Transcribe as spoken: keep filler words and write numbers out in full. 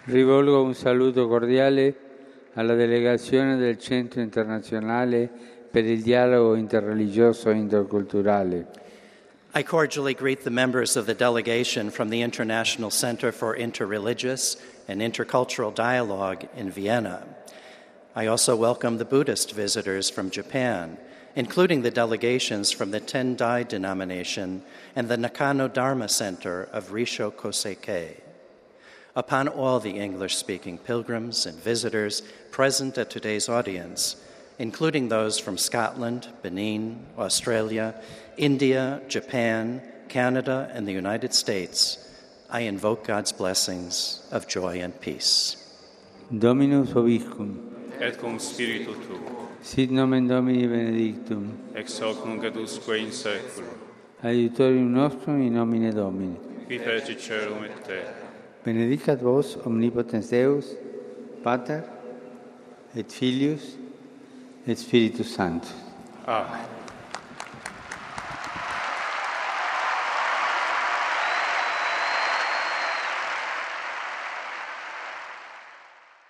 Rivolgo un saluto cordiale alla delegazione del Centro Internazionale per il Dialogo Interreligioso e Interculturale. I cordially greet the members of the delegation from the International Center for Interreligious and Intercultural Dialogue in Vienna. I also welcome the Buddhist visitors from Japan, including the delegations from the Tendai denomination and the Nakano Dharma Center of Risho Kosei. Upon all the English-speaking pilgrims and visitors present at today's audience, including those from Scotland, Benin, Australia, India, Japan, Canada, and the United States, I invoke God's blessings of joy and peace. Dominus vobiscum. Et cum spiritu tuo. Sit nomen Domini benedictum. Ex hoc nunc et usque in saeculum. Aiutorium nostrum in nomine Domini. Qui fecit caelum et terra. Benedicat vos omnipotens Deus, Pater, et Filius, et Spiritus Sanctus. Amen.